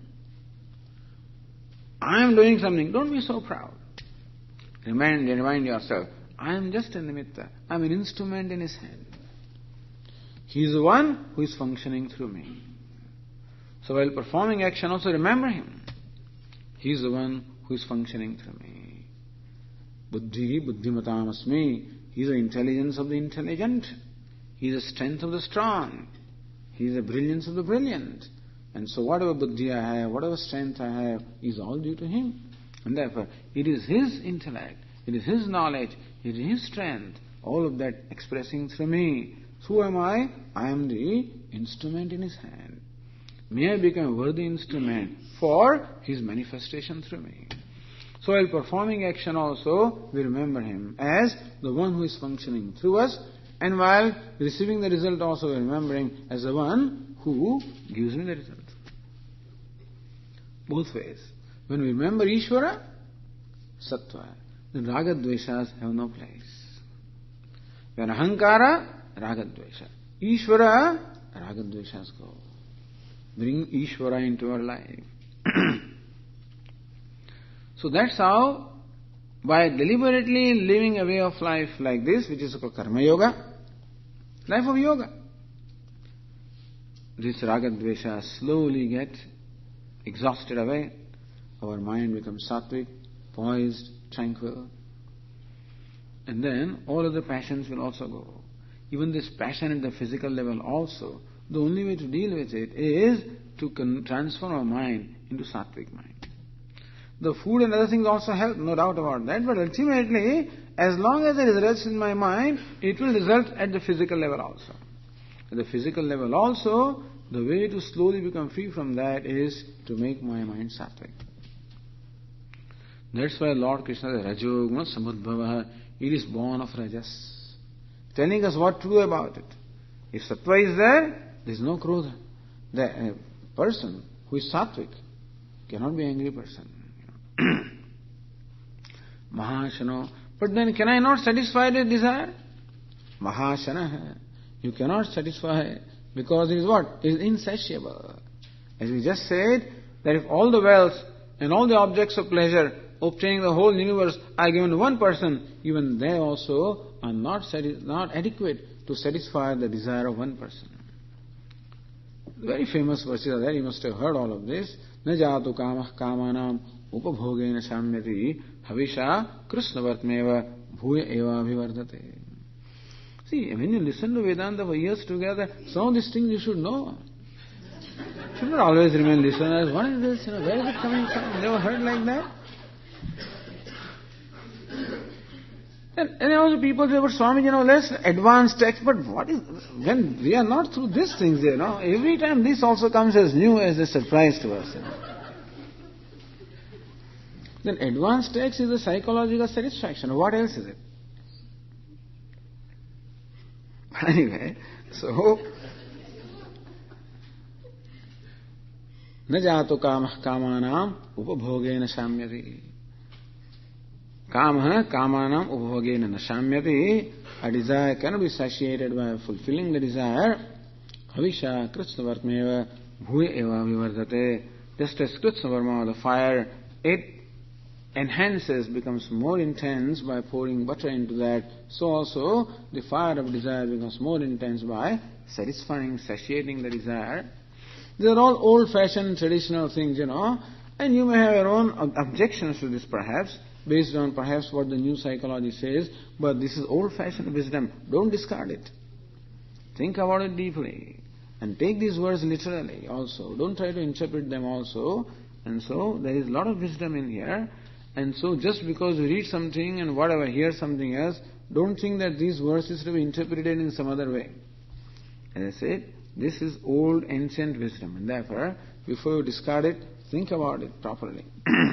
I am doing something, don't be so proud. Remind yourself, I am just a nimitta. I am an instrument in His hand. He is the one who is functioning through me. So while performing action, also remember Him. He is the one who is functioning through me. Buddhi buddhimatam asmi. He is the intelligence of the intelligent. He is the strength of the strong. He is the brilliance of the brilliant. And so whatever buddhi I have, whatever strength I have, is all due to Him. And therefore, it is His intellect, it is His knowledge, it is His strength, all of that expressing through me. Who am I? I am the instrument in His hand. May I become a worthy instrument for His manifestation through me. So while performing action also, we remember Him as the one who is functioning through us, and while receiving the result also, we remember Him as the one who gives me the result. both ways. When we remember Ishvara, Sattva, then Ragadveshas have no place. When Ahankara, Ragadvesha. Ishvara, Ragadveshas go. Bring Ishvara into our life. So that's how, by deliberately living a way of life like this, which is called Karma Yoga, life of yoga, this Ragadvesha slowly get exhausted away. Our mind becomes sattvic, poised, tranquil. And then all other passions will also go. Even this passion at the physical level also, the only way to deal with it is to transform our mind into sattvic mind. The food and other things also help, no doubt about that, but ultimately, as long as there is rest in my mind, it will result at the physical level also. At the physical level also, the way to slowly become free from that is to make my mind sattvic. That's why Lord Krishna says, Rajoguna samudbhava, it is born of Rajas. Telling us what to do about it. If sattva is there is no krodha. The person who is sattvic cannot be an angry person. Mahashano. But then can I not satisfy the desire? Mahashana. You cannot satisfy because it is what? It is insatiable. As we just said, that if all the wealth and all the objects of pleasure obtaining the whole universe are given to one person, even they also are not adequate to satisfy the desire of one person. Very famous verses are there, you must have heard all of this. Na jatu kamah kamanam upabhogena shamyati havisha krishnavartmeva bhuya eva bhivardate. See, when you listen to Vedanta for years together, some of these things you should know. You should not always remain listeners. What is this? Where is it coming from? Never heard like that? And also people say, but Swami, let's advance text, but what is, when we are not through these things, every time this also comes as new, as a surprise to us. Then advanced text is a psychological satisfaction. What else is it? But anyway, so, na jato kamah kamanam upabhogena shamyati. Kamah kamanam upabhogena nashamyati. A desire cannot be satiated by fulfilling the desire. Havisha kritsnavartmeva bhuya eva vivardate. Just as kritsnavarma, the fire, it enhances, becomes more intense by pouring butter into that, so also the fire of desire becomes more intense by satisfying, satiating the desire. These are all old-fashioned, traditional things, and you may have your own objections to this perhaps, based on perhaps what the new psychology says, but this is old-fashioned wisdom. Don't discard it. Think about it deeply, and take these words literally also. Don't try to interpret them also, and so there is a lot of wisdom in here. And so just because you read something and whatever, hear something else, don't think that these verses to be interpreted in some other way. As I said, this is old ancient wisdom, and therefore, before you discard it, think about it properly.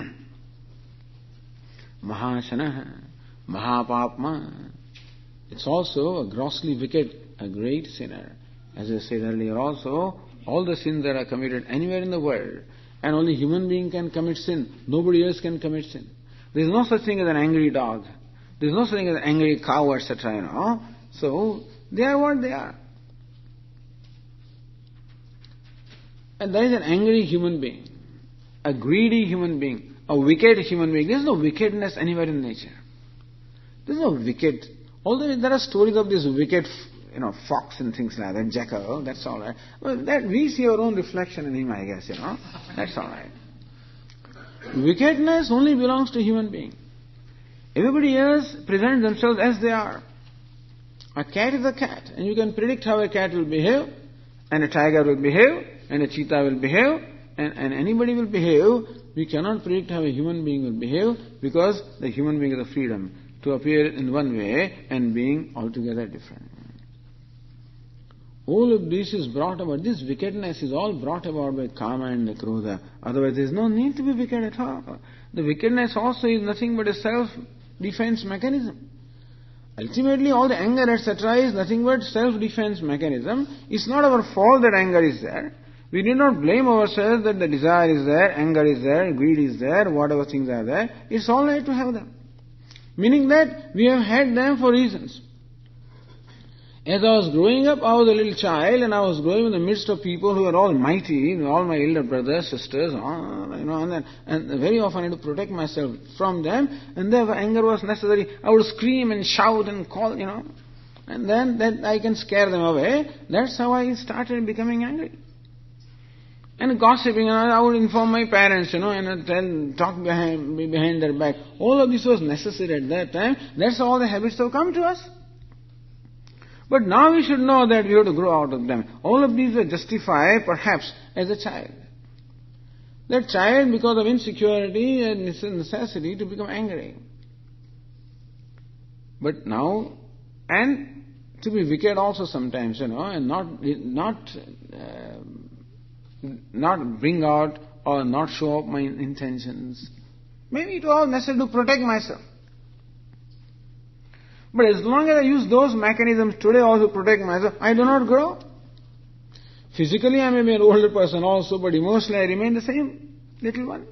Mahashana, Mahapapma. It's also a grossly wicked, a great sinner. As I said earlier also, all the sins that are committed anywhere in the world, and only human being can commit sin. Nobody else can commit sin. There is no such thing as an angry dog. There is no such thing as an angry cow, etc. So, they are what they are. And there is an angry human being, a greedy human being, a wicked human being. There is no wickedness anywhere in nature. There is no wicked. Although there are stories of this wicked, fox and things like that, jackal, that's all right. Well, that we see our own reflection in him, I guess, That's all right. Wickedness only belongs to human being. Everybody else presents themselves as they are. A cat is a cat, and you can predict how a cat will behave, and a tiger will behave, and a cheetah will behave, and anybody will behave. We cannot predict how a human being will behave, because the human being has the freedom to appear in one way and being altogether different. All of this is brought about, this wickedness is all brought about by kama and the krodha. Otherwise there is no need to be wicked at all. The wickedness also is nothing but a self-defense mechanism. Ultimately all the anger etc. is nothing but self-defense mechanism. It's not our fault that anger is there. We need not blame ourselves that the desire is there, anger is there, greed is there, whatever things are there. It's all right to have them. Meaning that we have had them for reasons. As I was growing up, I was a little child and I was growing in the midst of people who were all mighty, all my elder brothers, sisters, and very often I had to protect myself from them, and therefore anger was necessary. I would scream and shout and call, and then I can scare them away. That's how I started becoming angry. And gossiping, I would inform my parents, and talk behind their back. All of this was necessary at that time. That's how the habits have come to us. But now we should know that we have to grow out of them. All of these were justified, perhaps, as a child. That child, because of insecurity and necessity, to become angry. But now, and to be wicked also sometimes, and not bring out or not show up my intentions. Maybe it was necessary to protect myself. But as long as I use those mechanisms today also to protect myself, I do not grow. Physically I may be an older person also, but emotionally I remain the same little one.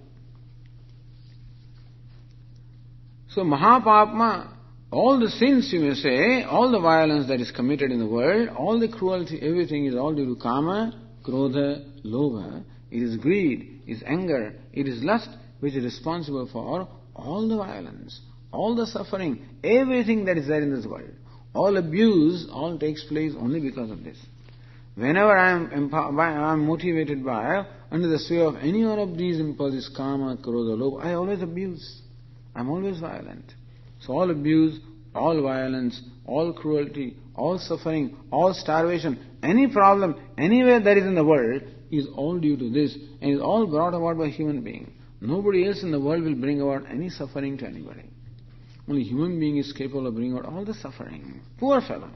So Mahapapma, all the sins you may say, all the violence that is committed in the world, all the cruelty, everything is all due to Kama, Krodha, Lobha. It is greed, it is anger, it is lust which is responsible for all the violence, all the suffering, everything that is there in this world. All abuse, all takes place only because of this. Whenever I am motivated by, under the sway of any one of these impulses, Kama, Krodha, Lobha, I always abuse. I am always violent. So all abuse, all violence, all cruelty, all suffering, all starvation, any problem, anywhere that is in the world, is all due to this, and is all brought about by human being. Nobody else in the world will bring about any suffering to anybody. Only human being is capable of bringing out all the suffering. Poor fellow.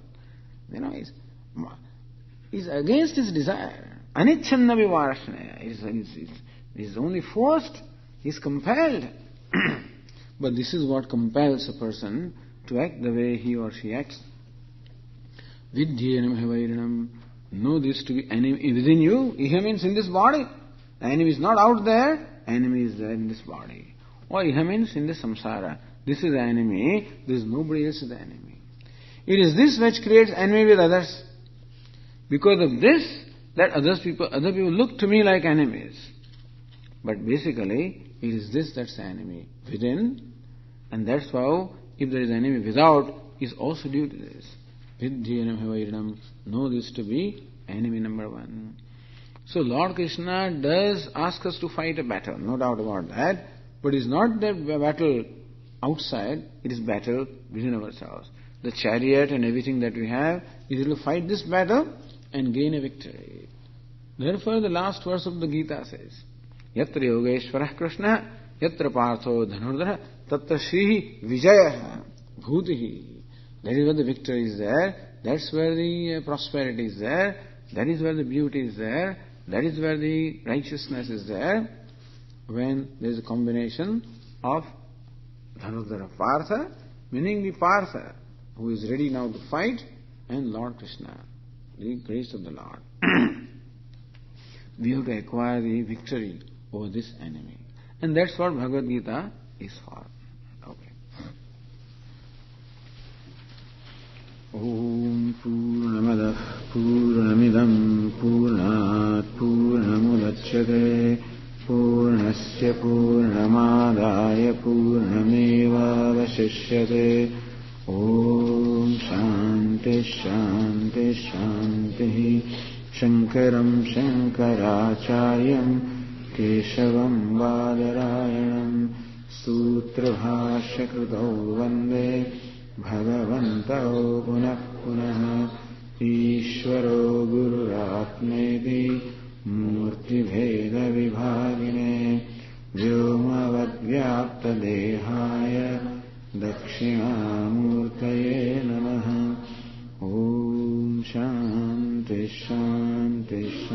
He's against his desire. Anichanna vivarshana. He's only forced. He's compelled. But this is what compels a person to act the way he or she acts. Vidhyenam havairinam. Know this to be enemy within you. Iha means in this body. The enemy is not out there. Enemy is there in this body. Or iha means in the samsara. This is the enemy. There is nobody else is the enemy. It is this which creates envy with others. Because of this, that other people look to me like enemies. But basically, it is this that's the enemy within, and that's how, if there is an enemy without, is also due to this. Vidhyenam havairinam. Know this to be enemy number one. So Lord Krishna does ask us to fight a battle, no doubt about that. But it is not that battle outside, it is battle within ourselves. The chariot and everything that we have is to fight this battle and gain a victory. Therefore the last verse of the Gita says, Yatra Yogeshwarah Krishna, Yatra Partho Dhanurdhara, Tatra Shrihi Vijayah Bhutihi. That is where the victory is there, that's where the prosperity is there, that is where the beauty is there, that is where the righteousness is there, when there is a combination of Dhanurdhara Partha, meaning the Partha, who is ready now to fight, and Lord Krishna, the grace of the Lord. We have to acquire the victory over this enemy. And that's what Bhagavad Gita is for. Okay. Om Purnamadah Purnamidam Purnat Purnamudachyate Purnasya Purnamadaya Purnameva Vasishyate. Om Shanti Shanti Shanti. Shankaram Shankaracharyam Keshavam Badarayanam Sutra Bhashya Krutau Vande Bhagavantau Punah Punah Ishvaro Gururatmeti Murti Bheda Vibhagine Vyomavad Vyapta Dehaya Dakshinamurtaye Namaha. Om Shanti Shanti